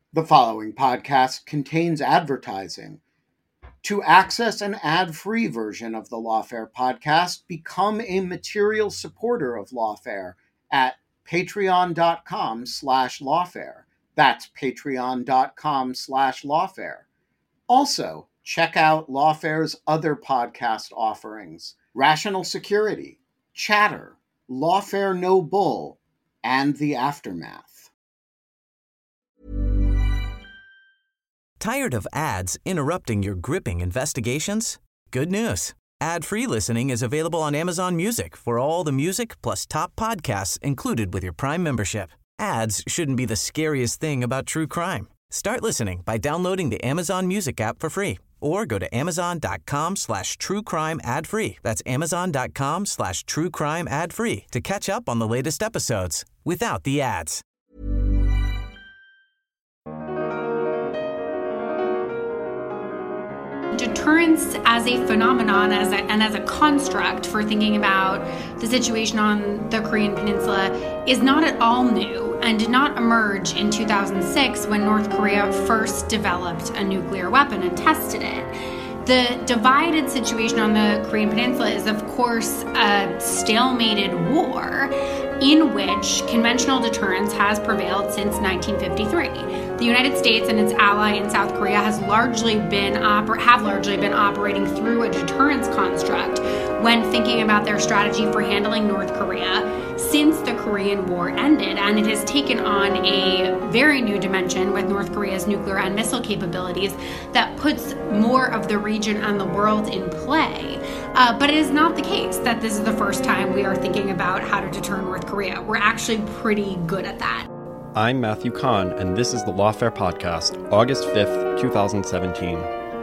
The following podcast contains advertising. To access an ad-free version of the Lawfare podcast, become a material supporter of Lawfare at patreon.com/lawfare. That's patreon.com/lawfare. Also, check out Lawfare's other podcast offerings: Rational Security, Chatter, Lawfare No Bull, and The Aftermath. Tired of ads interrupting your gripping investigations? Good news. Ad-free listening is available on Amazon Music for all the music plus top podcasts included with your Prime membership. Ads shouldn't be the scariest thing about true crime. Start listening by downloading the Amazon Music app for free or go to amazon.com/truecrime ad-free. That's amazon.com/truecrime ad-free to catch up on the latest episodes without the ads. Deterrence as a phenomenon and as a construct for thinking about the situation on the Korean Peninsula is not at all new and did not emerge in 2006 when North Korea first developed a nuclear weapon and tested it. The divided situation on the Korean Peninsula is, of course, a stalemated war in which conventional deterrence has prevailed since 1953. The United States and its ally in South Korea have largely been operating through a deterrence construct when thinking about their strategy for handling North Korea since the Korean War ended. And it has taken on a very new dimension with North Korea's nuclear and missile capabilities that puts more of the region and the world in play. But it is not the case that this is the first time we are thinking about how to deter North Korea. We're actually pretty good at that. I'm Matthew Kahn, and this is the Lawfare Podcast, August 5th, 2017.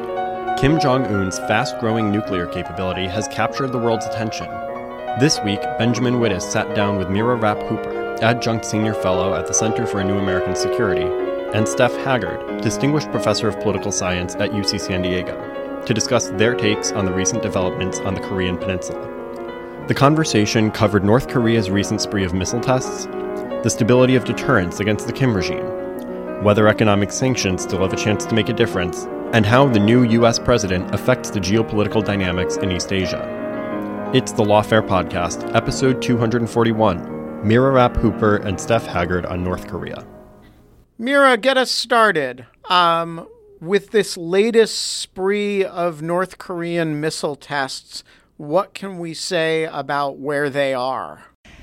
Kim Jong-un's fast-growing nuclear capability has captured the world's attention. This week, Benjamin Wittes sat down with Mira Rapp-Hooper, Adjunct Senior Fellow at the Center for a New American Security, and Steph Haggard, Distinguished Professor of Political Science at UC San Diego, to discuss their takes on the recent developments on the Korean Peninsula. The conversation covered North Korea's recent spree of missile tests, the stability of deterrence against the Kim regime, whether economic sanctions still have a chance to make a difference, and how the new U.S. president affects the geopolitical dynamics in East Asia. It's the Lawfare Podcast, episode 241, Mira Rapp-Hooper and Steph Haggard on North Korea. Mira, get us started. With this latest spree of North Korean missile tests, what can we say about where they are?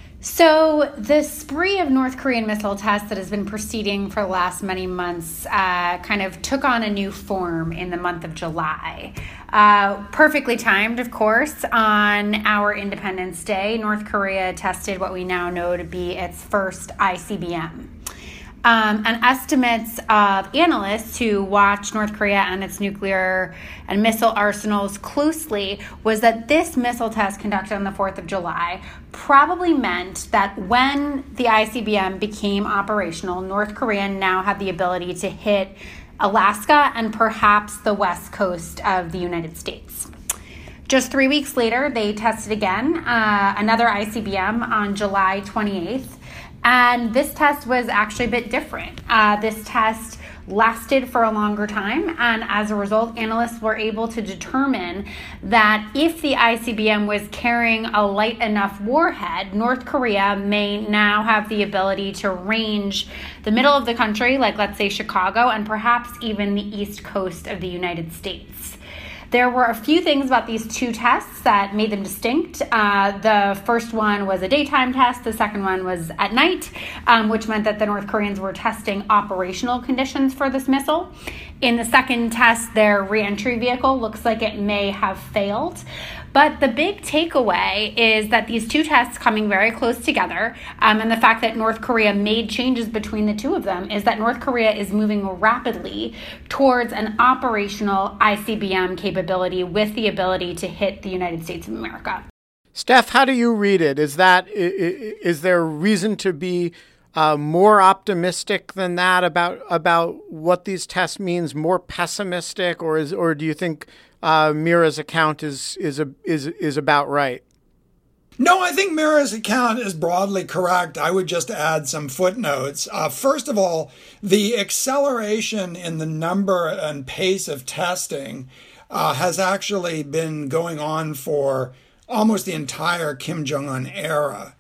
So the spree of North Korean missile tests that has been proceeding for the last many months kind of took on a new form in the month of July. Perfectly timed, of course. On our Independence Day, North Korea tested what we now know to be its first ICBM. And estimates of analysts who watch North Korea and its nuclear and missile arsenals closely was that this missile test conducted on the 4th of July probably meant that when the ICBM became operational, North Korea now had the ability to hit Alaska and perhaps the west coast of the United States. Just 3 weeks later, they tested again, another ICBM on July 28th. And this test was actually a bit different. This test lasted for a longer time, and as a result, analysts were able to determine that if the ICBM was carrying a light enough warhead, North Korea may now have the ability to range the middle of the country, like let's say Chicago, and perhaps even the east coast of the United States. There were a few things about these two tests that made them distinct. The first one was a daytime test. The second one was at night, which meant that the North Koreans were testing operational conditions for this missile. In the second test, their reentry vehicle looks like it may have failed. But the big takeaway is that these two tests coming very close together, and the fact that North Korea made changes between the two of them, is that North Korea is moving rapidly towards an operational ICBM capability with the ability to hit the United States of America. Steph, how do you read it? Is there reason to be more optimistic than that about what these tests means? More pessimistic, or do you think Mira's account is about right? No, I think Mira's account is broadly correct. I would just add some footnotes. First of all, the acceleration in the number and pace of testing has actually been going on for almost the entire Kim Jong-un era.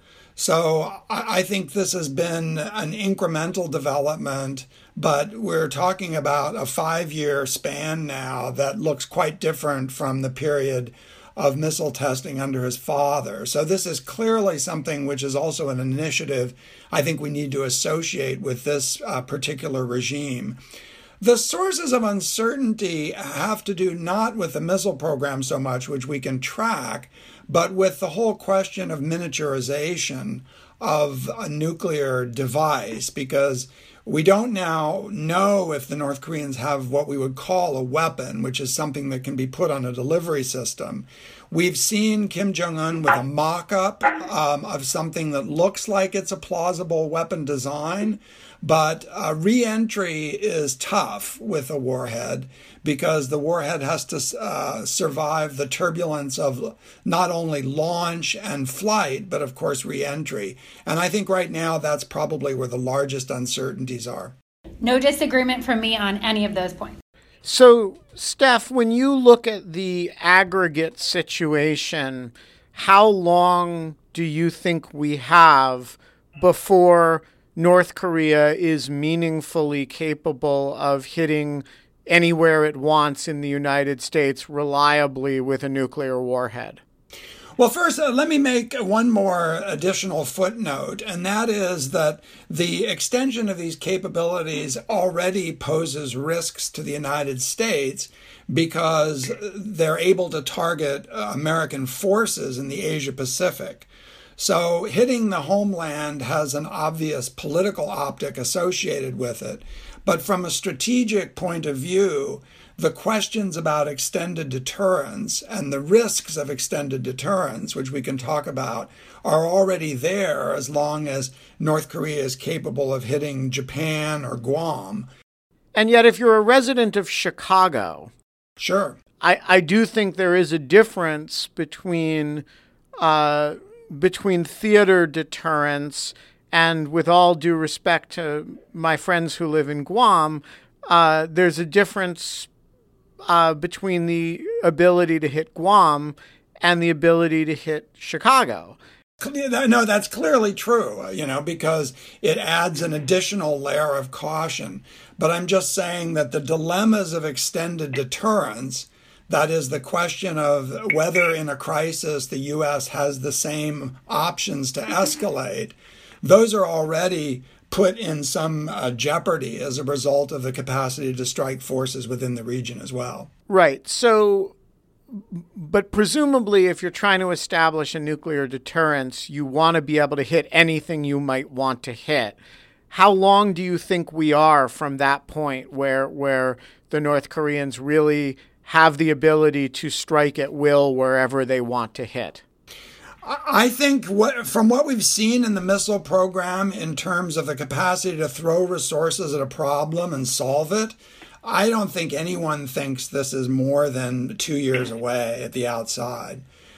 So I think this has been an incremental development, but we're talking about a 5-year span now that looks quite different from the period of missile testing under his father. So this is clearly something which is also an initiative I think we need to associate with this particular regime. The sources of uncertainty have to do not with the missile program so much, which we can track, but with the whole question of miniaturization of a nuclear device, because we don't now know if the North Koreans have what we would call a weapon, which is something that can be put on a delivery system. We've seen Kim Jong-un with a mock-up of something that looks like it's a plausible weapon design, but re-entry is tough with a warhead because the warhead has to survive the turbulence of not only launch and flight, but of course re-entry. And I think right now that's probably where the largest uncertainties are. No disagreement from me on any of those points. So, Steph, when you look at the aggregate situation, how long do you think we have before North Korea is meaningfully capable of hitting anywhere it wants in the United States reliably with a nuclear warhead? Well, first, let me make one more additional footnote, and that is that the extension of these capabilities already poses risks to the United States because they're able to target American forces in the Asia Pacific. So hitting the homeland has an obvious political optic associated with it. But from a strategic point of view, the questions about extended deterrence and the risks of extended deterrence, which we can talk about, are already there as long as North Korea is capable of hitting Japan or Guam. And yet, if you're a resident of Chicago, sure, I do think there is a difference between theater deterrence and, with all due respect to my friends who live in Guam, there's a difference between the ability to hit Guam and the ability to hit Chicago. No, that's clearly true, because it adds an additional layer of caution. But I'm just saying that the dilemmas of extended deterrence, that is the question of whether in a crisis the U.S. has the same options to escalate, those are already put in some jeopardy as a result of the capacity to strike forces within the region as well. Right. So, but presumably if you're trying to establish a nuclear deterrence, you want to be able to hit anything you might want to hit. How long do you think we are from that point where the North Koreans really have the ability to strike at will wherever they want to hit? I think from what we've seen in the missile program in terms of the capacity to throw resources at a problem and solve it, I don't think anyone thinks this is more than 2 years away at the outside.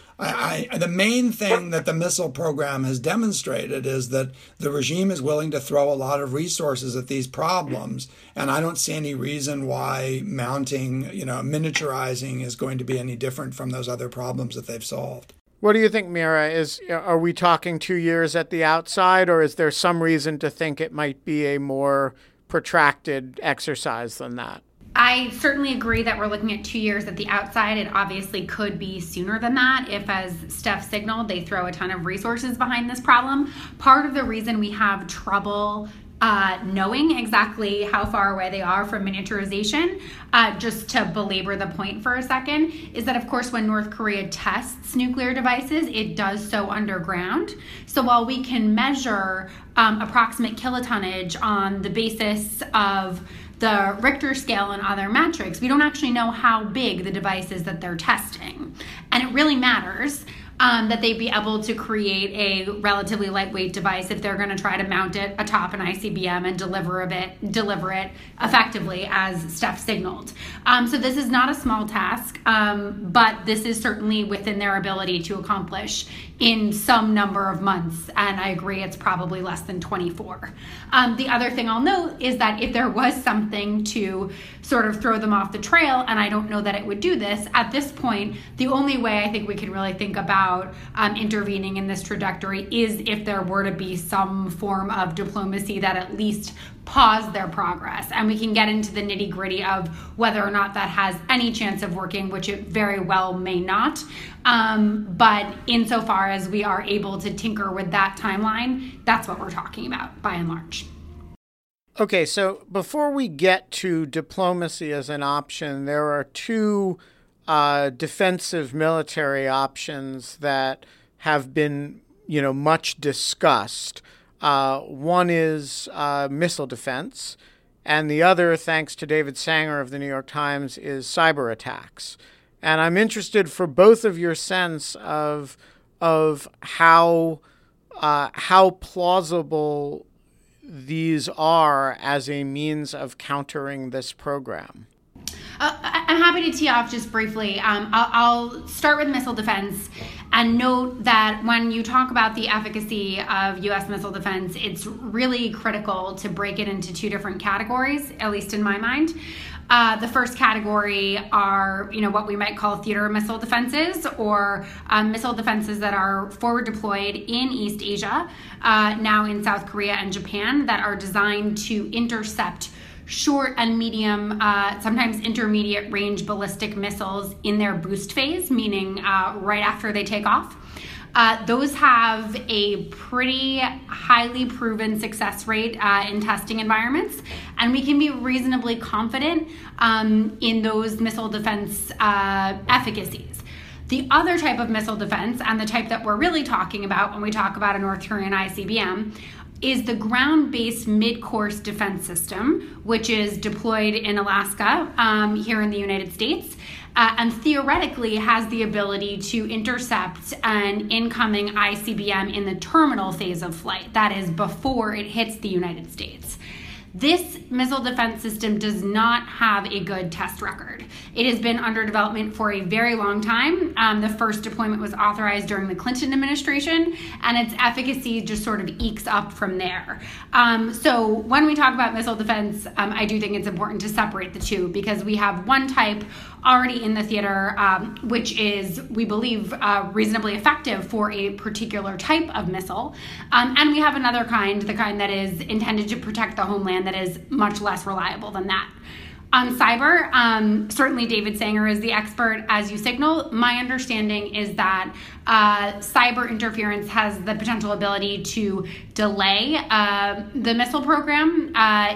The main thing that the missile program has demonstrated is that the regime is willing to throw a lot of resources at these problems, and I don't see any reason why mounting, miniaturizing is going to be any different from those other problems that they've solved. What do you think, Mira? Are we talking 2 years at the outside, or is there some reason to think it might be a more protracted exercise than that? I certainly agree that we're looking at 2 years at the outside. It obviously could be sooner than that if, as Steph signaled, they throw a ton of resources behind this problem. Part of the reason we have trouble knowing exactly how far away they are from miniaturization, just to belabor the point for a second, is that, of course, when North Korea tests nuclear devices, it does so underground. So while we can measure approximate kilotonnage on the basis of the Richter scale and other metrics, we don't actually know how big the device is that they're testing. And it really matters that they'd be able to create a relatively lightweight device if they're going to try to mount it atop an ICBM and deliver it effectively, as Steph signaled. So this is not a small task, but this is certainly within their ability to accomplish in some number of months, and I agree it's probably less than 24. The other thing I'll note is that if there was something to sort of throw them off the trail, and I don't know that it would do this, at this point, the only way I think we can really think about intervening in this trajectory is if there were to be some form of diplomacy that at least pause their progress. And we can get into the nitty gritty of whether or not that has any chance of working, which it very well may not. But insofar as we are able to tinker with that timeline, that's what we're talking about by and large. Okay, so before we get to diplomacy as an option, there are two defensive military options that have been, much discussed. One is missile defense, and the other, thanks to David Sanger of the New York Times, is cyber attacks. And I'm interested for both of your sense of how plausible these are as a means of countering this program. I'm happy to tee off just briefly. I'll start with missile defense and note that when you talk about the efficacy of U.S. missile defense, it's really critical to break it into two different categories, at least in my mind. The first category are, what we might call theater missile defenses, or missile defenses that are forward deployed in East Asia, now in South Korea and Japan, that are designed to intercept short and medium, sometimes intermediate range ballistic missiles in their boost phase, meaning right after they take off. Those have a pretty highly proven success rate in testing environments, and we can be reasonably confident in those missile defense efficacies. The other type of missile defense, and the type that we're really talking about when we talk about a North Korean ICBM, is the ground-based mid-course defense system, which is deployed in Alaska here in the United States, and theoretically has the ability to intercept an incoming ICBM in the terminal phase of flight, that is, before it hits the United States. This missile defense system does not have a good test record. It has been under development for a very long time. The first deployment was authorized during the Clinton administration, and its efficacy just sort of ekes up from there. So when we talk about missile defense, I do think it's important to separate the two, because we have one type already in the theater, which is, we believe, reasonably effective for a particular type of missile. And we have another kind, the kind that is intended to protect the homeland, that is much less reliable than that. On cyber, certainly David Sanger is the expert, as you signal. My understanding is that cyber interference has the potential ability to delay the missile program,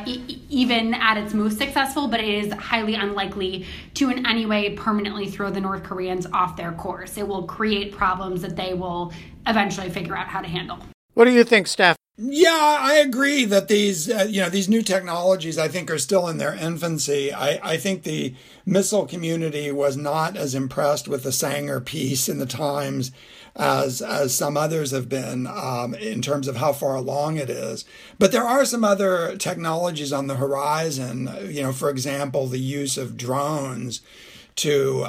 even at its most successful, but it is highly unlikely to in any way permanently throw the North Koreans off their course. It will create problems that they will eventually figure out how to handle. What do you think, Steph? Yeah, I agree that these new technologies, I think, are still in their infancy. I think the missile community was not as impressed with the Sanger piece in the Times as some others have been in terms of how far along it is. But there are some other technologies on the horizon. For example, the use of drones to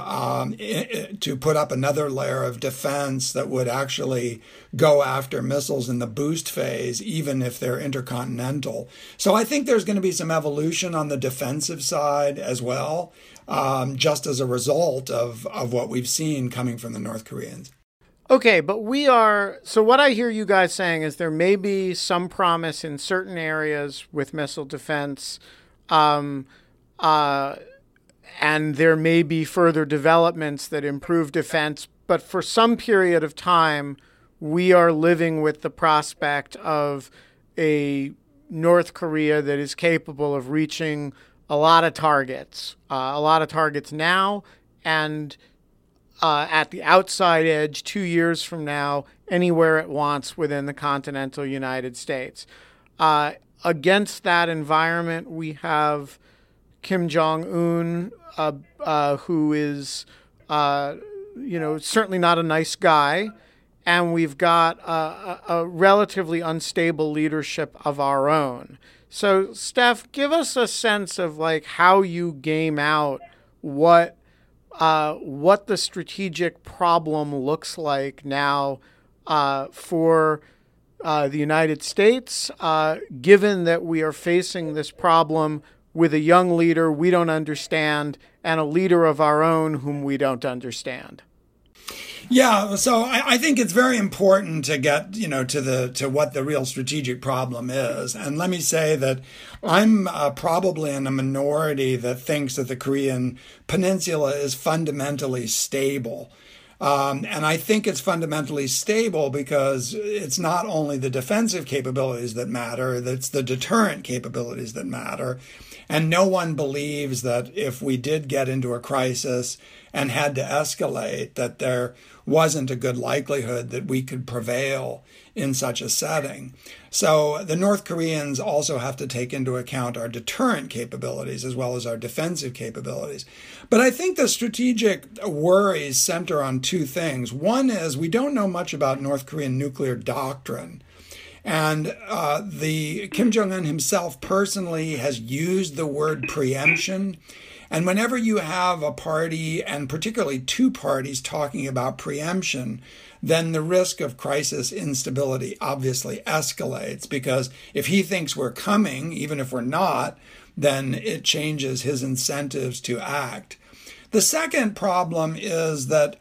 put up another layer of defense that would actually go after missiles in the boost phase, even if they're intercontinental. So I think there's going to be some evolution on the defensive side as well, just as a result of what we've seen coming from the North Koreans. Okay, but so what I hear you guys saying is there may be some promise in certain areas with missile defense, and there may be further developments that improve defense, but for some period of time, we are living with the prospect of a North Korea that is capable of reaching a lot of targets now, and at the outside edge 2 years from now, anywhere it wants within the continental United States. Against that environment, we have Kim Jong-un, who is certainly not a nice guy, and we've got a relatively unstable leadership of our own. So, Steph, give us a sense of like how you game out what the strategic problem looks like now for the United States, given that we are facing this problem with a young leader we don't understand and a leader of our own whom we don't understand. Yeah, so I think it's very important to get, to what the real strategic problem is. And let me say that I'm probably in a minority that thinks that the Korean Peninsula is fundamentally stable. And I think it's fundamentally stable because it's not only the defensive capabilities that matter, it's the deterrent capabilities that matter. And no one believes that if we did get into a crisis and had to escalate, that there wasn't a good likelihood that we could prevail in such a setting. So the North Koreans also have to take into account our deterrent capabilities as well as our defensive capabilities. But I think the strategic worries center on two things. One is we don't know much about North Korean nuclear doctrine. And the Kim Jong-un himself personally has used the word preemption. And whenever you have a party, and particularly two parties, talking about preemption, then the risk of crisis instability obviously escalates, because if he thinks we're coming, even if we're not, then it changes his incentives to act. The second problem is that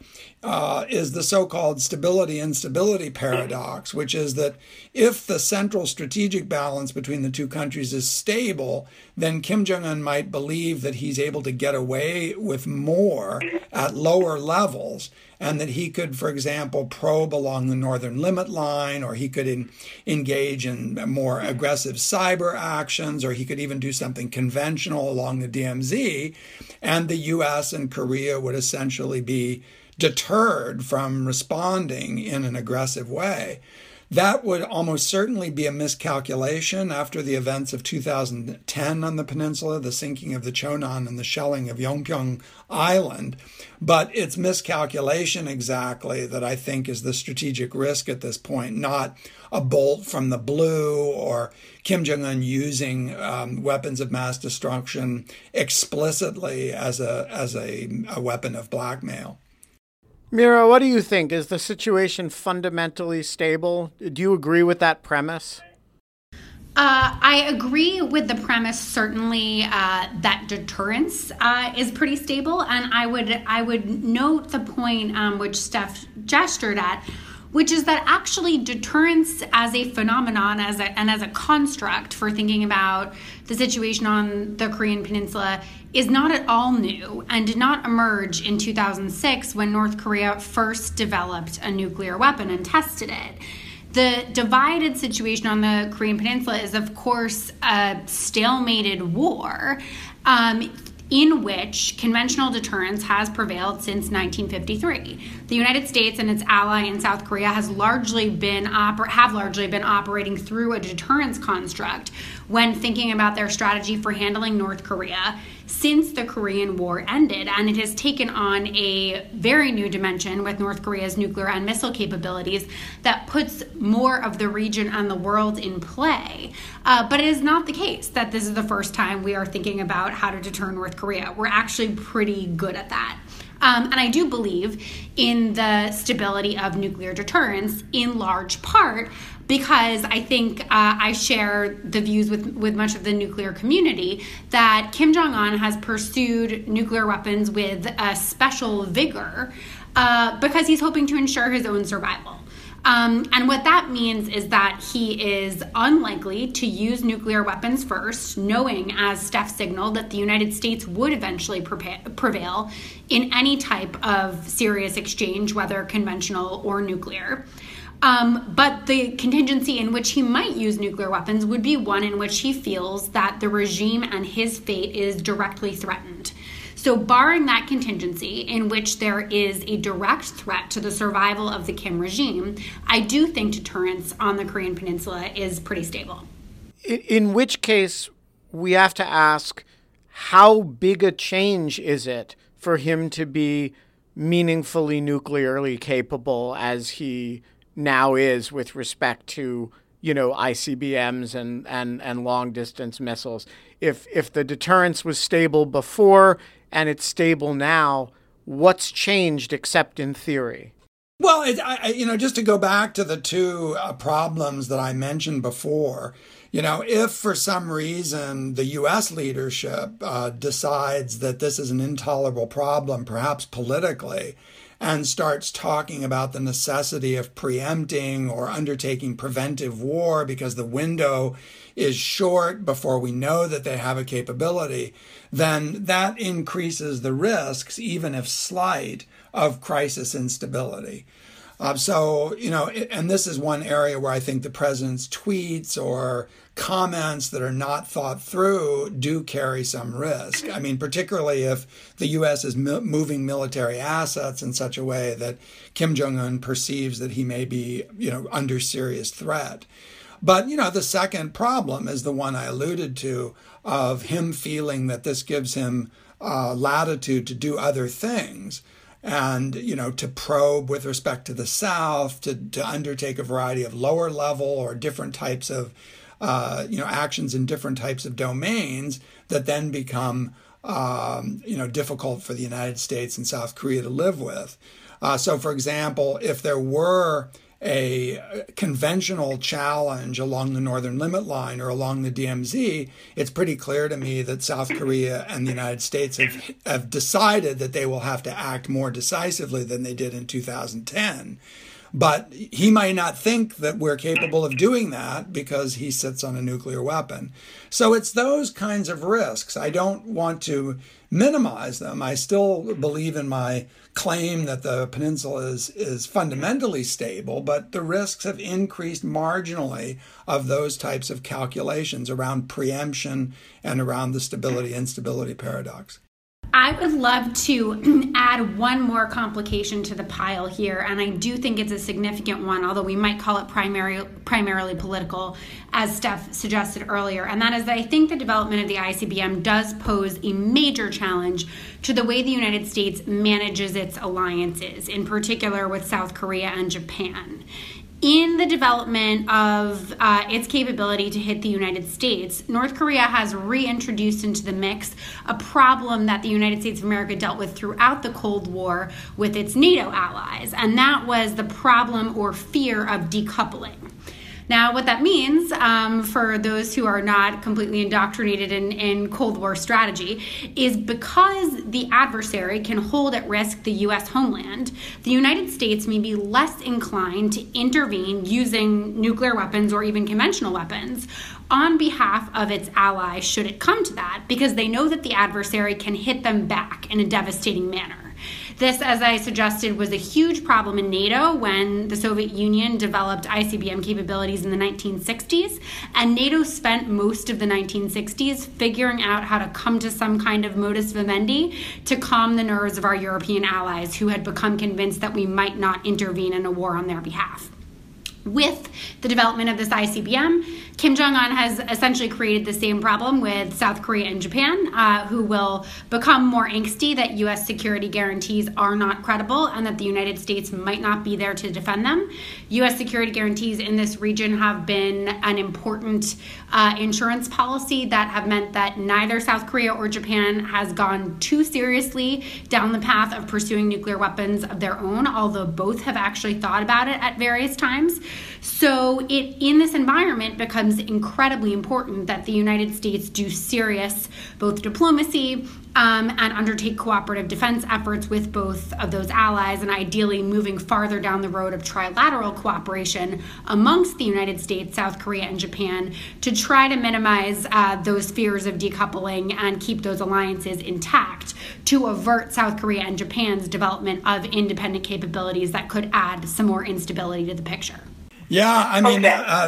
is the so-called stability-instability paradox, which is that if the central strategic balance between the two countries is stable, then Kim Jong-un might believe that he's able to get away with more at lower levels, and that he could, for example, probe along the northern limit line, or he could engage in more aggressive cyber actions, or he could even do something conventional along the DMZ, and the U.S. and Korea would essentially be deterred from responding in an aggressive way. That would almost certainly be a miscalculation after the events of 2010 on the peninsula, the sinking of the Chonan and the shelling of Yongpyong Island. But it's miscalculation exactly that I think is the strategic risk at this point, not a bolt from the blue or Kim Jong-un using weapons of mass destruction explicitly as a weapon of blackmail. Mira, what do you think? Is the situation fundamentally stable? Do you agree with that premise? I agree with the premise, certainly, that deterrence is pretty stable. And I would note the point which Steph gestured at, which is that actually deterrence as a phenomenon and as a construct for thinking about the situation on the Korean Peninsula is not at all new and did not emerge in 2006 when North Korea first developed a nuclear weapon and tested it. The divided situation on the Korean Peninsula is, of course, a stalemated war in which conventional deterrence has prevailed since 1953. The United States and its ally in South Korea have largely been operating through a deterrence construct when thinking about their strategy for handling North Korea since the Korean War ended. And it has taken on a very new dimension with North Korea's nuclear and missile capabilities that puts more of the region and the world in play. But it is not the case that this is the first time we are thinking about how to deter North Korea. We're actually pretty good at that. And I do believe in the stability of nuclear deterrence in large part because I think I share the views with much of the nuclear community that Kim Jong-un has pursued nuclear weapons with a special vigor because he's hoping to ensure his own survival. And what that means is that he is unlikely to use nuclear weapons first, knowing, as Steph signaled, that the United States would eventually prevail in any type of serious exchange, whether conventional or nuclear. But the contingency in which he might use nuclear weapons would be one in which he feels that the regime and his fate is directly threatened. So barring that contingency in which there is a direct threat to the survival of the Kim regime, I do think deterrence on the Korean Peninsula is pretty stable. In which case, we have to ask, how big a change is it for him to be meaningfully nuclearly capable as he now is with respect to, ICBMs and long distance missiles. If the deterrence was stable before and it's stable now, what's changed except in theory? Well, just to go back to the two problems that I mentioned before, if for some reason the U.S. leadership decides that this is an intolerable problem, perhaps politically, and starts talking about the necessity of preempting or undertaking preventive war because the window is short before we know that they have a capability, then that increases the risks, even if slight, of crisis instability. And this is one area where I think the president's tweets or comments that are not thought through do carry some risk. I mean, particularly if the U.S. is moving military assets in such a way that Kim Jong-un perceives that he may be, under serious threat. But, the second problem is the one I alluded to of him feeling that this gives him latitude to do other things. And, to probe with respect to the South, to undertake a variety of lower level or different types of, actions in different types of domains that then become, difficult for the United States and South Korea to live with. So, for example, if there were a conventional challenge along the northern limit line or along the DMZ, it's pretty clear to me that South Korea and the United States have decided that they will have to act more decisively than they did in 2010. But he might not think that we're capable of doing that because he sits on a nuclear weapon. So it's those kinds of risks. I don't want to minimize them. I still believe in my claim that the peninsula is fundamentally stable, but the risks have increased marginally of those types of calculations around preemption and around the stability-instability paradox. I would love to add one more complication to the pile here, and I do think it's a significant one, although we might call it primarily political, as Steph suggested earlier, and that is that I think the development of the ICBM does pose a major challenge to the way the United States manages its alliances, in particular with South Korea and Japan. In the development of its capability to hit the United States, North Korea has reintroduced into the mix a problem that the United States of America dealt with throughout the Cold War with its NATO allies, and that was the problem or fear of decoupling. Now, what that means, for those who are not completely indoctrinated in Cold War strategy, is because the adversary can hold at risk the U.S. homeland, the United States may be less inclined to intervene using nuclear weapons or even conventional weapons on behalf of its allies should it come to that, because they know that the adversary can hit them back in a devastating manner. This, as I suggested, was a huge problem in NATO when the Soviet Union developed ICBM capabilities in the 1960s, and NATO spent most of the 1960s figuring out how to come to some kind of modus vivendi to calm the nerves of our European allies who had become convinced that we might not intervene in a war on their behalf. With the development of this ICBM, Kim Jong-un has essentially created the same problem with South Korea and Japan, who will become more angsty that U.S. security guarantees are not credible and that the United States might not be there to defend them. U.S. security guarantees in this region have been an important insurance policy that have meant that neither South Korea or Japan has gone too seriously down the path of pursuing nuclear weapons of their own, although both have actually thought about it at various times. So in this environment becomes incredibly important that the United States do serious both diplomacy and undertake cooperative defense efforts with both of those allies, and ideally moving farther down the road of trilateral cooperation amongst the United States, South Korea, and Japan to try to minimize those fears of decoupling and keep those alliances intact to avert South Korea and Japan's development of independent capabilities that could add some more instability to the picture. Yeah, I mean,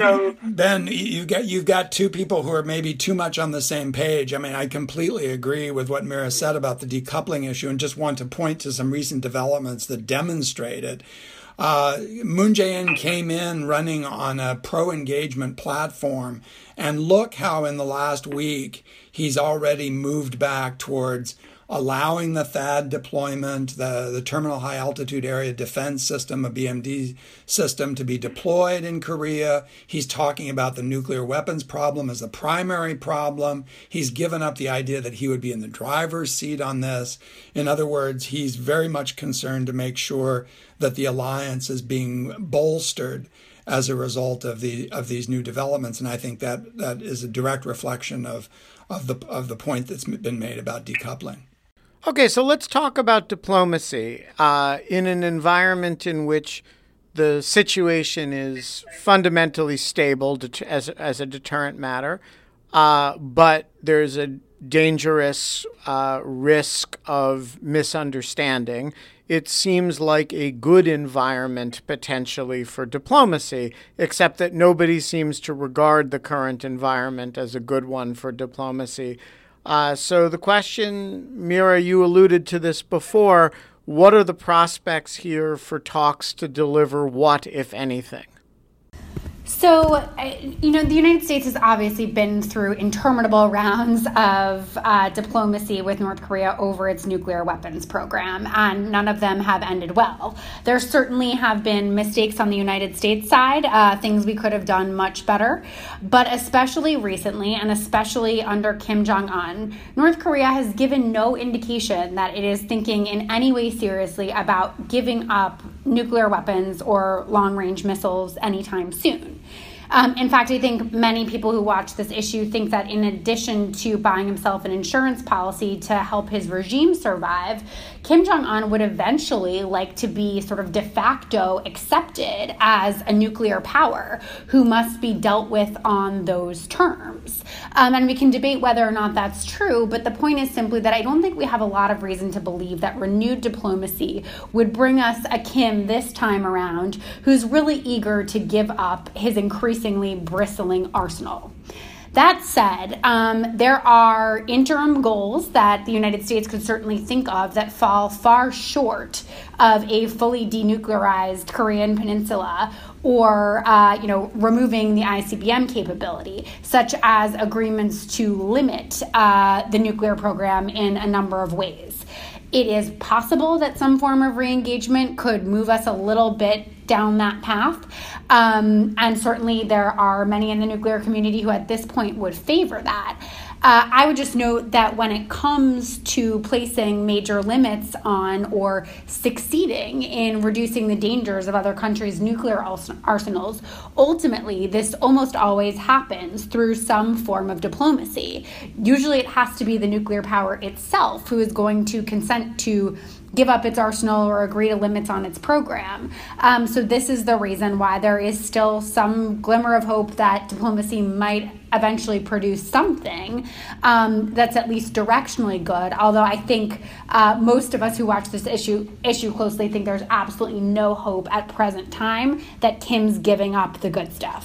Ben, you've got two people who are maybe too much on the same page. I mean, I completely agree with what Mira said about the decoupling issue, and just want to point to some recent developments that demonstrate it. Moon Jae-in came in running on a pro-engagement platform And look how in the last week he's already moved back towards allowing the THAAD deployment, the Terminal High Altitude Area Defense System, a BMD system, to be deployed in Korea. He's talking about the nuclear weapons problem as the primary problem. He's given up the idea that he would be in the driver's seat on this. In other words, he's very much concerned to make sure that the alliance is being bolstered as a result of these new developments. And I think that is a direct reflection of the point that's been made about decoupling. Okay, so let's talk about diplomacy in an environment in which the situation is fundamentally stable as a deterrent matter, but there's a dangerous risk of misunderstanding. It seems like a good environment potentially for diplomacy, except that nobody seems to regard the current environment as a good one for diplomacy. So the question, Mira, you alluded to this before. What are the prospects here for talks to deliver what, if anything? So, the United States has obviously been through interminable rounds of diplomacy with North Korea over its nuclear weapons program, and none of them have ended well. There certainly have been mistakes on the United States side, things we could have done much better, but especially recently, and especially under Kim Jong-un, North Korea has given no indication that it is thinking in any way seriously about giving up nuclear weapons or long-range missiles anytime soon. In fact, I think many people who watch this issue think that in addition to buying himself an insurance policy to help his regime survive, Kim Jong-un would eventually like to be sort of de facto accepted as a nuclear power who must be dealt with on those terms. And we can debate whether or not that's true, but the point is simply that I don't think we have a lot of reason to believe that renewed diplomacy would bring us a Kim this time around who's really eager to give up his increasingly bristling arsenal. That said, there are interim goals that the United States could certainly think of that fall far short of a fully denuclearized Korean peninsula or, removing the ICBM capability, such as agreements to limit the nuclear program in a number of ways. It is possible that some form of re-engagement could move us a little bit down that path. And certainly there are many in the nuclear community who at this point would favor that. I would just note that when it comes to placing major limits on or succeeding in reducing the dangers of other countries' nuclear arsenals, ultimately this almost always happens through some form of diplomacy. Usually it has to be the nuclear power itself who is going to consent to give up its arsenal or agree to limits on its program. So this is the reason why there is still some glimmer of hope that diplomacy might eventually produce something that's at least directionally good. Although I think most of us who watch this issue closely think there's absolutely no hope at present time that Kim's giving up the good stuff.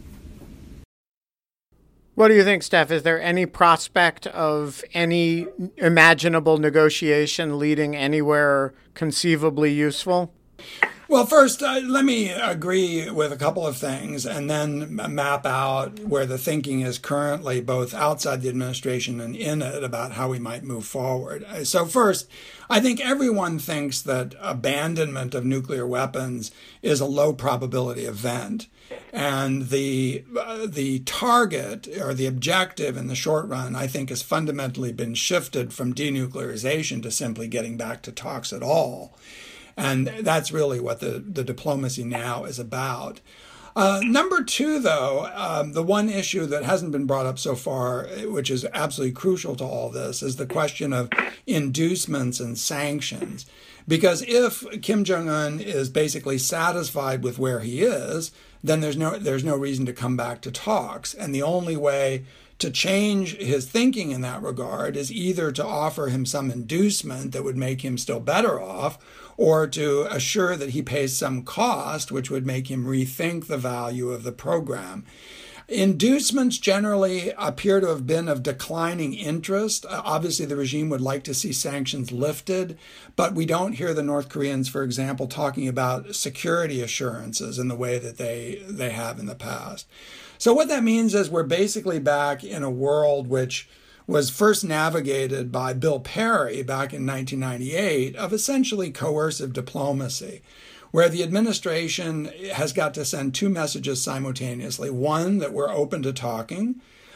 What do you think, Steph? Is there any prospect of any imaginable negotiation leading anywhere conceivably useful? Well, first, let me agree with a couple of things and then map out where the thinking is currently, both outside the administration and in it, about how we might move forward. So first, I think everyone thinks that abandonment of nuclear weapons is a low probability event. And the target or the objective in the short run, I think, has fundamentally been shifted from denuclearization to simply getting back to talks at all. And that's really what the diplomacy now is about. Number two, though, the one issue that hasn't been brought up so far, which is absolutely crucial to all this, is the question of inducements and sanctions. Because if Kim Jong-un is basically satisfied with where he is, then there's no reason to come back to talks. And the only way to change his thinking in that regard is either to offer him some inducement that would make him still better off, or to assure that he pays some cost, which would make him rethink the value of the program. Inducements generally appear to have been of declining interest. Obviously, the regime would like to see sanctions lifted, but we don't hear the North Koreans, for example, talking about security assurances in the way that they have in the past. So what that means is we're basically back in a world which was first navigated by Bill Perry back in 1998 of essentially coercive diplomacy, where the administration has got to send two messages simultaneously. One, that we're open to talking,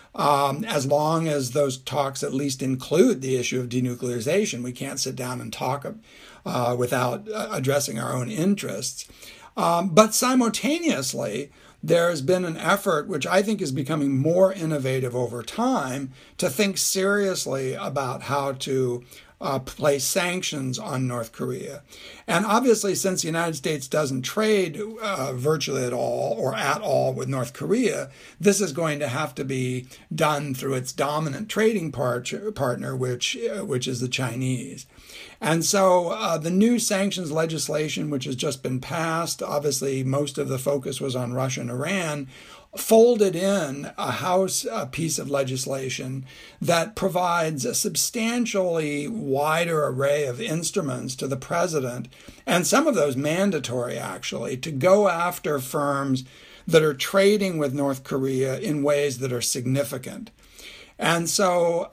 as long as those talks at least include the issue of denuclearization. We can't sit down and talk without addressing our own interests. But simultaneously, there's been an effort, which I think is becoming more innovative over time, to think seriously about how to place sanctions on North Korea. And obviously, since the United States doesn't trade virtually at all with North Korea, this is going to have to be done through its dominant trading partner, which is the Chinese. And so the new sanctions legislation, which has just been passed, obviously most of the focus was on Russia and Iran, folded in a House piece of legislation that provides a substantially wider array of instruments to the president, and some of those mandatory actually, to go after firms that are trading with North Korea in ways that are significant. And so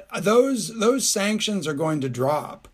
those sanctions are going to drop.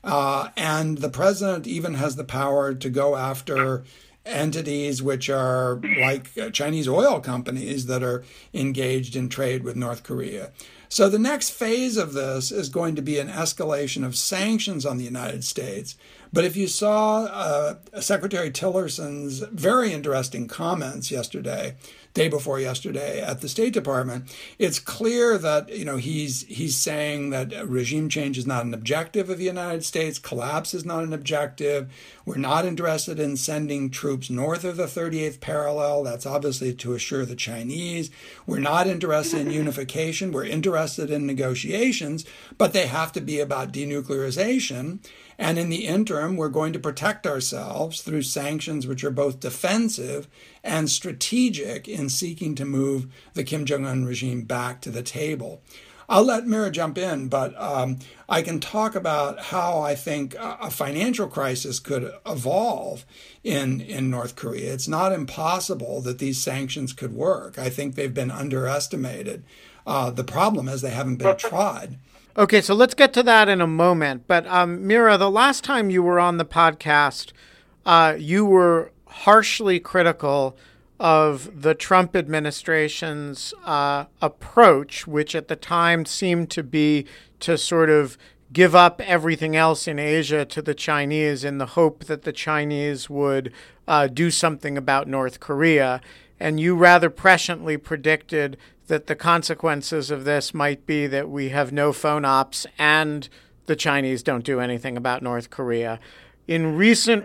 And the president even has the power to go after entities which are like Chinese oil companies that are engaged in trade with North Korea. So the next phase of this is going to be an escalation of sanctions on the United States. But if you saw Secretary Tillerson's very interesting comments day before yesterday at the State Department, it's clear that he's saying that regime change is not an objective of the United States, collapse is not an objective. We're not interested in sending troops north of the 38th parallel. That's obviously to assure the Chinese. We're not interested in unification. We're interested in negotiations, but they have to be about denuclearization. And in the interim, we're going to protect ourselves through sanctions which are both defensive and strategic in seeking to move the Kim Jong-un regime back to the table. I'll let Mira jump in, but I can talk about how I think a financial crisis could evolve in North Korea. It's not impossible that these sanctions could work. I think they've been underestimated. The problem is they haven't been tried. Okay, so let's get to that in a moment. But Mira, the last time you were on the podcast, you were harshly critical of the Trump administration's approach, which at the time seemed to be to sort of give up everything else in Asia to the Chinese in the hope that the Chinese would do something about North Korea. And you rather presciently predicted that the consequences of this might be that we have no phone ops and the Chinese don't do anything about North Korea. In recent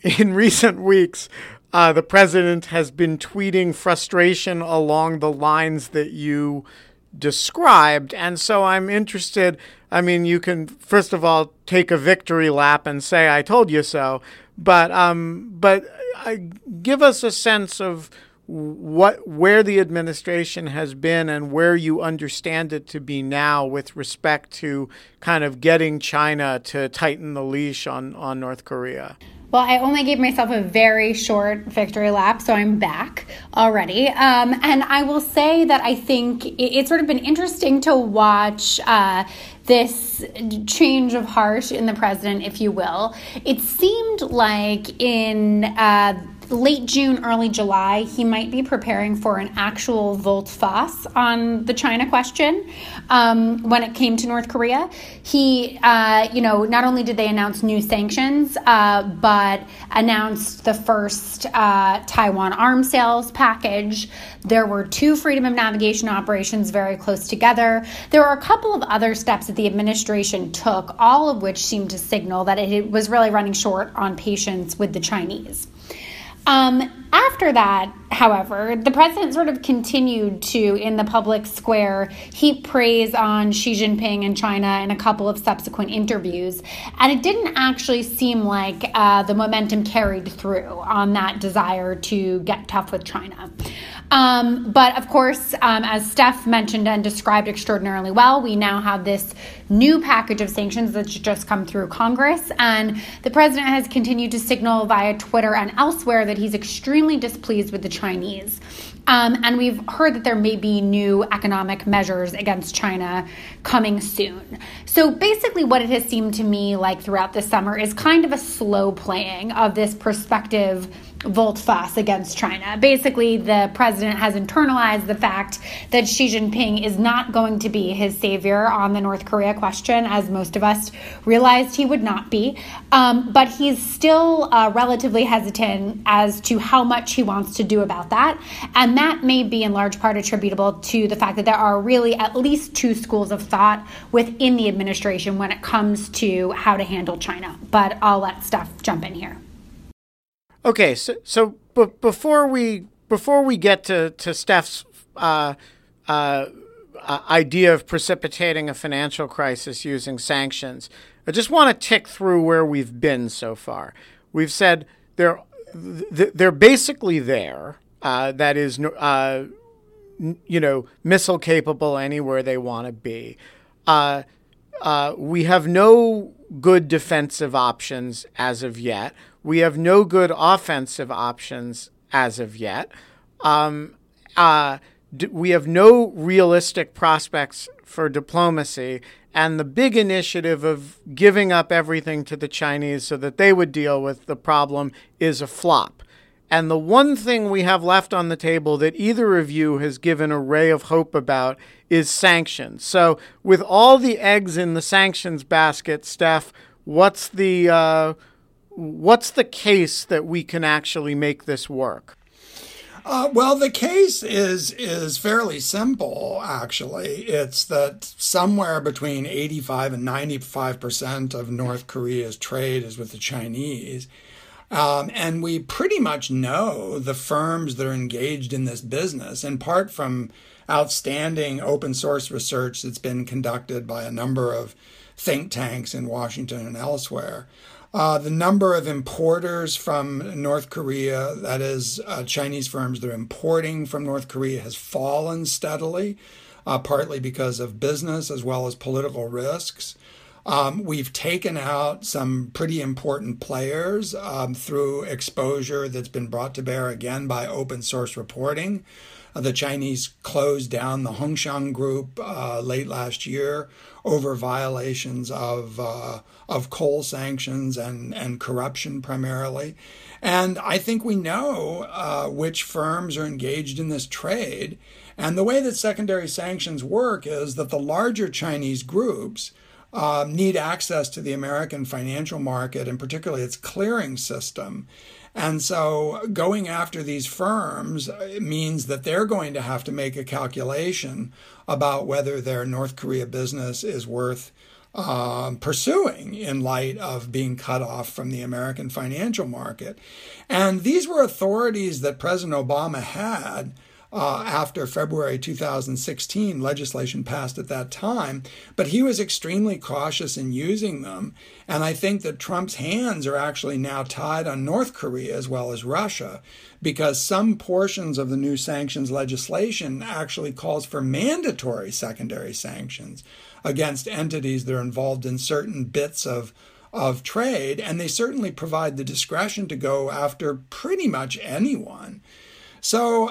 weeks, the president has been tweeting frustration along the lines that you described. And so I'm interested. I mean, you can, first of all, take a victory lap and say, I told you so. But give us a sense of where the administration has been and where you understand it to be now with respect to kind of getting China to tighten the leash on North Korea. Well, I only gave myself a very short victory lap, so I'm back already. And I will say that I think it's sort of been interesting to watch this change of heart in the president, if you will. It seemed like in late June, early July, he might be preparing for an actual volte-face on the China question when it came to North Korea. He, not only did they announce new sanctions, but announced the first Taiwan arms sales package. There were 2 freedom of navigation operations very close together. There were a couple of other steps that the administration took, all of which seemed to signal that it was really running short on patience with the Chinese. After that, however, the president sort of continued to, in the public square, heap praise on Xi Jinping and China in a couple of subsequent interviews. And it didn't actually seem like the momentum carried through on that desire to get tough with China. But of course, as Steph mentioned and described extraordinarily well, we now have this new package of sanctions that's just come through Congress. And the president has continued to signal via Twitter and elsewhere that he's extremely displeased with the Chinese. And we've heard that there may be new economic measures against China coming soon. So basically what it has seemed to me like throughout the summer is kind of a slow playing of this prospective volte-face against China. Basically, the president has internalized the fact that Xi Jinping is not going to be his savior on the North Korea question, as most of us realized he would not be. But he's still relatively hesitant as to how much he wants to do about that. And that may be in large part attributable to the fact that there are really at least two schools of thought within the administration when it comes to how to handle China. But I'll let Steph jump in here. Okay, so before we get to Steph's idea of precipitating a financial crisis using sanctions, I just want to tick through where we've been so far. We've said they're basically there. That is, missile capable anywhere they want to be. We have no good defensive options as of yet. We have no good offensive options as of yet. We have no realistic prospects for diplomacy. And the big initiative of giving up everything to the Chinese so that they would deal with the problem is a flop. And the one thing we have left on the table that either of you has given a ray of hope about is sanctions. So with all the eggs in the sanctions basket, Steph, what's the case that we can actually make this work? Well, the case is fairly simple, actually. It's that somewhere between 85 and 95% of North Korea's trade is with the Chinese. And we pretty much know the firms that are engaged in this business, in part from outstanding open source research that's been conducted by a number of think tanks in Washington and elsewhere. The number of importers from North Korea, that is, Chinese firms that are importing from North Korea, has fallen steadily, partly because of business as well as political risks. We've taken out some pretty important players through exposure that's been brought to bear again by open source reporting. The Chinese closed down the Hongshan Group late last year over violations of coal sanctions and corruption primarily. And I think we know which firms are engaged in this trade. And the way that secondary sanctions work is that the larger Chinese groups need access to the American financial market, and particularly its clearing system. And so going after these firms means that they're going to have to make a calculation about whether their North Korea business is worth pursuing in light of being cut off from the American financial market. And these were authorities that President Obama had after February 2016, legislation passed at that time, but he was extremely cautious in using them. And I think that Trump's hands are actually now tied on North Korea as well as Russia, because some portions of the new sanctions legislation actually calls for mandatory secondary sanctions against entities that are involved in certain bits of trade, and they certainly provide the discretion to go after pretty much anyone. So,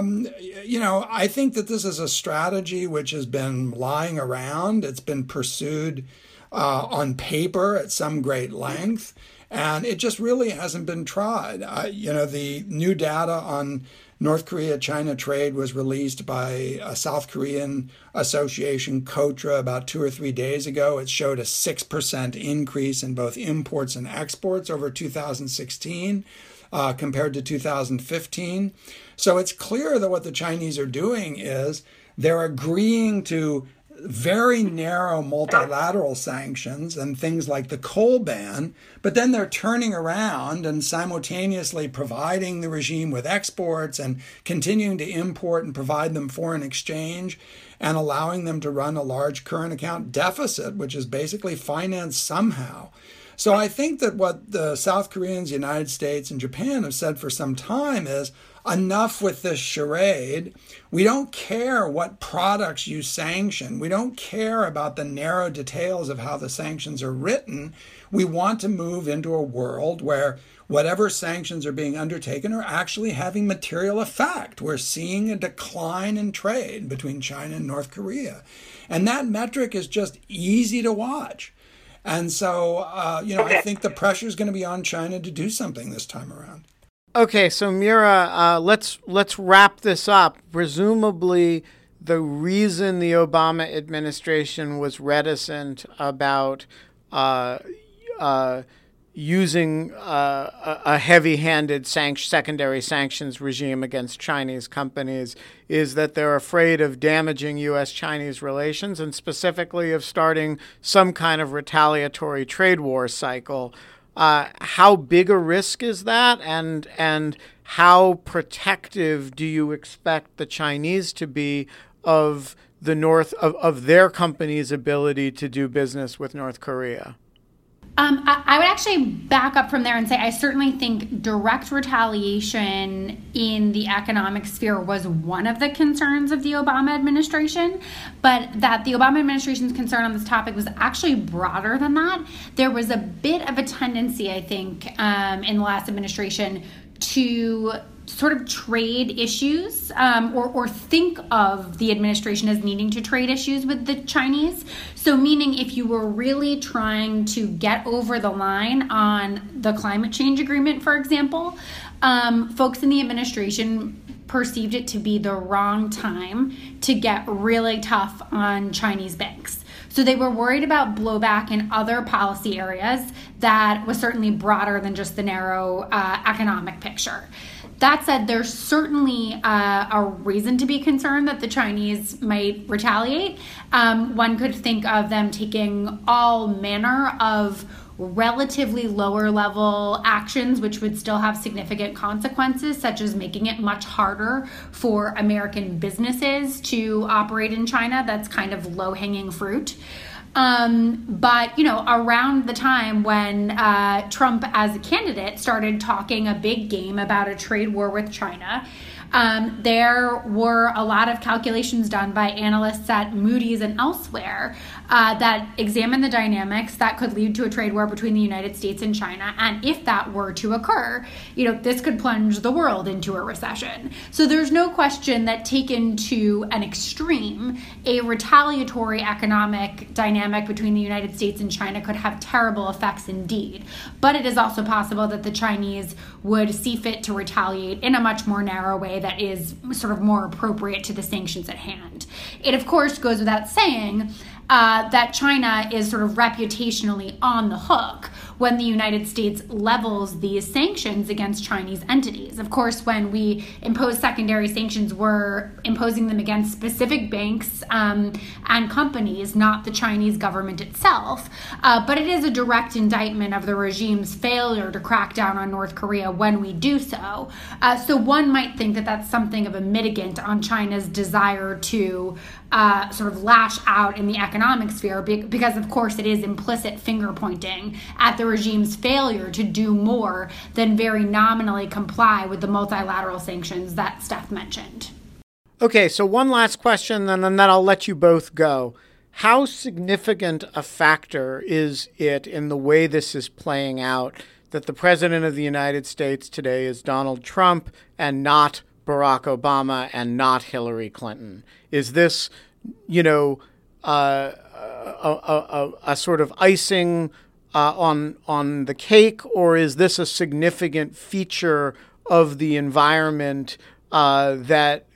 I think that this is a strategy which has been lying around. It's been pursued on paper at some great length, and it just really hasn't been tried. The new data on North Korea-China trade was released by a South Korean association, KOTRA, about 2 or 3 days ago. It showed a 6% increase in both imports and exports over 2016. Compared to 2015. So it's clear that what the Chinese are doing is they're agreeing to very narrow multilateral sanctions and things like the coal ban, but then they're turning around and simultaneously providing the regime with exports and continuing to import and provide them foreign exchange. and allowing them to run a large current account deficit, which is basically financed somehow. So I think that what the South Koreans, the United States, and Japan have said for some time is, enough with this charade. We don't care what products you sanction. We don't care about the narrow details of how the sanctions are written. We want to move into a world where whatever sanctions are being undertaken are actually having material effect. We're seeing a decline in trade between China and North Korea. And that metric is just easy to watch. And so, I think the pressure is going to be on China to do something this time around. Okay, so Mira, let's wrap this up. Presumably, the reason the Obama administration was reticent about using a heavy-handed secondary sanctions regime against Chinese companies is that they're afraid of damaging U.S.-Chinese relations and specifically of starting some kind of retaliatory trade war cycle. How big a risk is that, and how protective do you expect the Chinese to be of of their company's ability to do business with North Korea? I would actually back up from there and say I certainly think direct retaliation in the economic sphere was one of the concerns of the Obama administration, but that the Obama administration's concern on this topic was actually broader than that. There was a bit of a tendency, I think, in the last administration to sort of trade issues or think of the administration as needing to trade issues with the Chinese. So meaning if you were really trying to get over the line on the climate change agreement, for example, folks in the administration perceived it to be the wrong time to get really tough on Chinese banks. So they were worried about blowback in other policy areas that was certainly broader than just the narrow economic picture. That said, there's certainly a reason to be concerned that the Chinese might retaliate. One could think of them taking all manner of relatively lower level actions, which would still have significant consequences, such as making it much harder for American businesses to operate in China. That's kind of low-hanging fruit. But, around the time when Trump as a candidate started talking a big game about a trade war with China, there were a lot of calculations done by analysts at Moody's and elsewhere that examined the dynamics that could lead to a trade war between the United States and China. And if that were to occur, this could plunge the world into a recession. So there's no question that taken to an extreme, a retaliatory economic dynamic between the United States and China could have terrible effects indeed. But it is also possible that the Chinese would see fit to retaliate in a much more narrow way that is sort of more appropriate to the sanctions at hand. It, of course, goes without saying that China is sort of reputationally on the hook when the United States levels these sanctions against Chinese entities. Of course, when we impose secondary sanctions, we're imposing them against specific banks and companies, not the Chinese government itself. But it is a direct indictment of the regime's failure to crack down on North Korea when we do so. So one might think that that's something of a mitigant on China's desire to sort of lash out in the economic sphere because, of course, it is implicit finger pointing at the regime's failure to do more than very nominally comply with the multilateral sanctions that Steph mentioned. Okay, so one last question, and then I'll let you both go. How significant a factor is it in the way this is playing out that the president of the United States today is Donald Trump and not Barack Obama and not Hillary Clinton? Is this, a sort of icing on the cake, or is this a significant feature of the environment that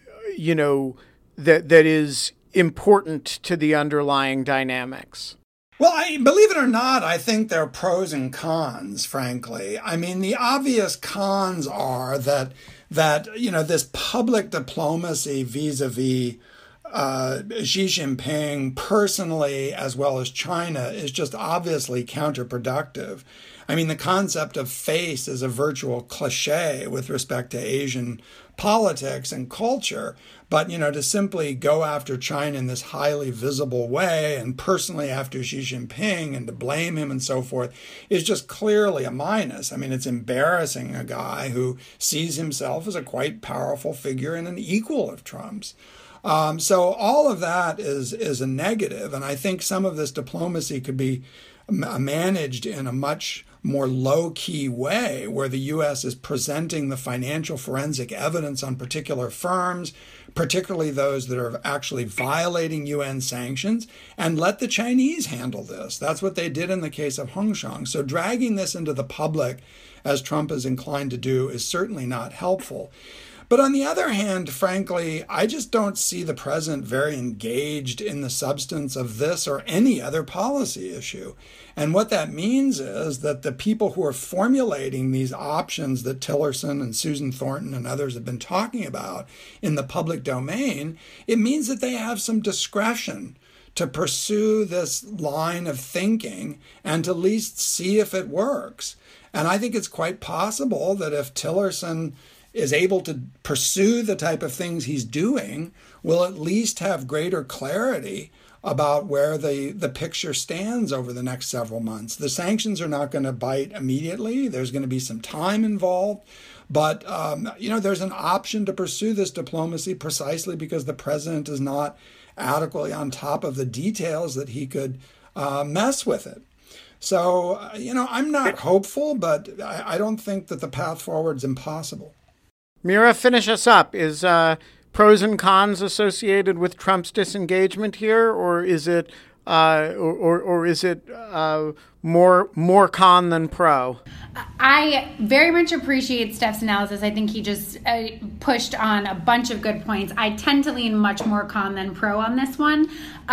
is important to the underlying dynamics? Well, believe it or not, I think there are pros and cons, frankly. I mean, the obvious cons are that this public diplomacy vis-a-vis Xi Jinping personally, as well as China, is just obviously counterproductive. I mean, the concept of face is a virtual cliche with respect to Asian politics and culture. But, to simply go after China in this highly visible way and personally after Xi Jinping and to blame him and so forth is just clearly a minus. I mean, it's embarrassing a guy who sees himself as a quite powerful figure and an equal of Trump's. So all of that is a negative. And I think some of this diplomacy could be managed in a much more low-key way, where the U.S. is presenting the financial forensic evidence on particular firms, particularly those that are actually violating UN sanctions, and let the Chinese handle this. That's what they did in the case of Hongshang. So dragging this into the public, as Trump is inclined to do, is certainly not helpful. But on the other hand, frankly, I just don't see the president very engaged in the substance of this or any other policy issue. And what that means is that the people who are formulating these options that Tillerson and Susan Thornton and others have been talking about in the public domain, it means that they have some discretion to pursue this line of thinking and to at least see if it works. And I think it's quite possible that if Tillerson is able to pursue the type of things he's doing, we'll at least have greater clarity about where the picture stands over the next several months. The sanctions are not going to bite immediately. There's going to be some time involved. But, there's an option to pursue this diplomacy precisely because the president is not adequately on top of the details that he could mess with it. So, I'm not hopeful, but I don't think that the path forward is impossible. Mira, finish us up. Is pros and cons associated with Trump's disengagement here, or is it more con than pro? I very much appreciate Steph's analysis. I think he just pushed on a bunch of good points. I tend to lean much more con than pro on this one,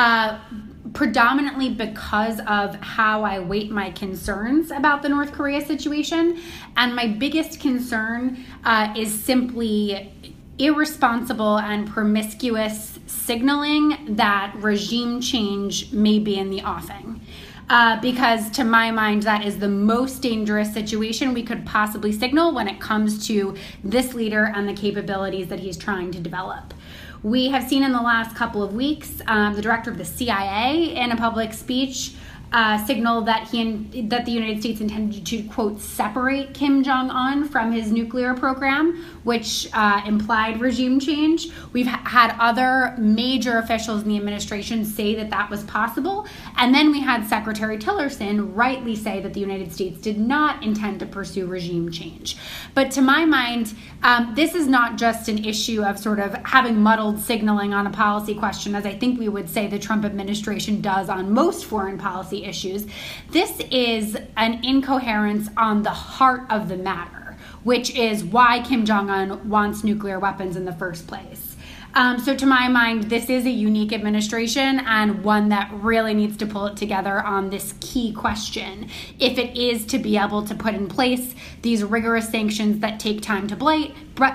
predominantly because of how I weight my concerns about the North Korea situation. And my biggest concern is simply irresponsible and promiscuous signaling that regime change may be in the offing. Because to my mind, that is the most dangerous situation we could possibly signal when it comes to this leader and the capabilities that he's trying to develop. We have seen in the last couple of weeks, the director of the CIA in a public speech signaled that that the United States intended to, quote, separate Kim Jong-un from his nuclear program, which implied regime change. We've had other major officials in the administration say that was possible. And then we had Secretary Tillerson rightly say that the United States did not intend to pursue regime change. But to my mind, this is not just an issue of sort of having muddled signaling on a policy question, as I think we would say the Trump administration does on most foreign policy issues. This is an incoherence on the heart of the matter, which is why Kim Jong-un wants nuclear weapons in the first place. So to my mind, this is a unique administration and one that really needs to pull it together on this key question. If it is to be able to put in place these rigorous sanctions that take time to bite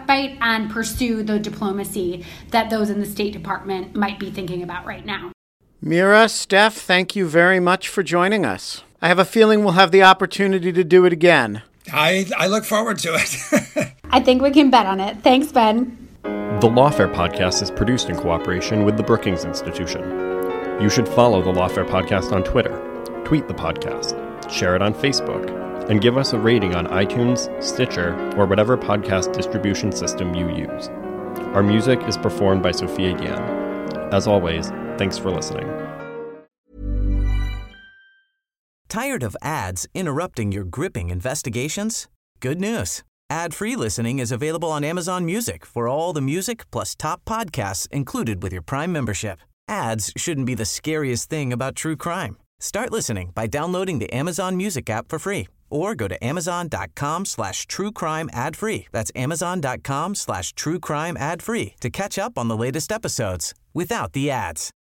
and pursue the diplomacy that those in the State Department might be thinking about right now. Mira, Steph, thank you very much for joining us. I have a feeling we'll have the opportunity to do it again. I look forward to it. I think we can bet on it. Thanks, Ben. The Lawfare Podcast is produced in cooperation with the Brookings Institution. You should follow the Lawfare Podcast on Twitter, tweet the podcast, share it on Facebook, and give us a rating on iTunes, Stitcher, or whatever podcast distribution system you use. Our music is performed by Sophia Yan. As always, thanks for listening. Tired of ads interrupting your gripping investigations? Good news. Ad-free listening is available on Amazon Music for all the music plus top podcasts included with your Prime membership. Ads shouldn't be the scariest thing about true crime. Start listening by downloading the Amazon Music app for free or go to amazon.com/truecrime ad-free. That's amazon.com/truecrime ad-free to catch up on the latest episodes without the ads.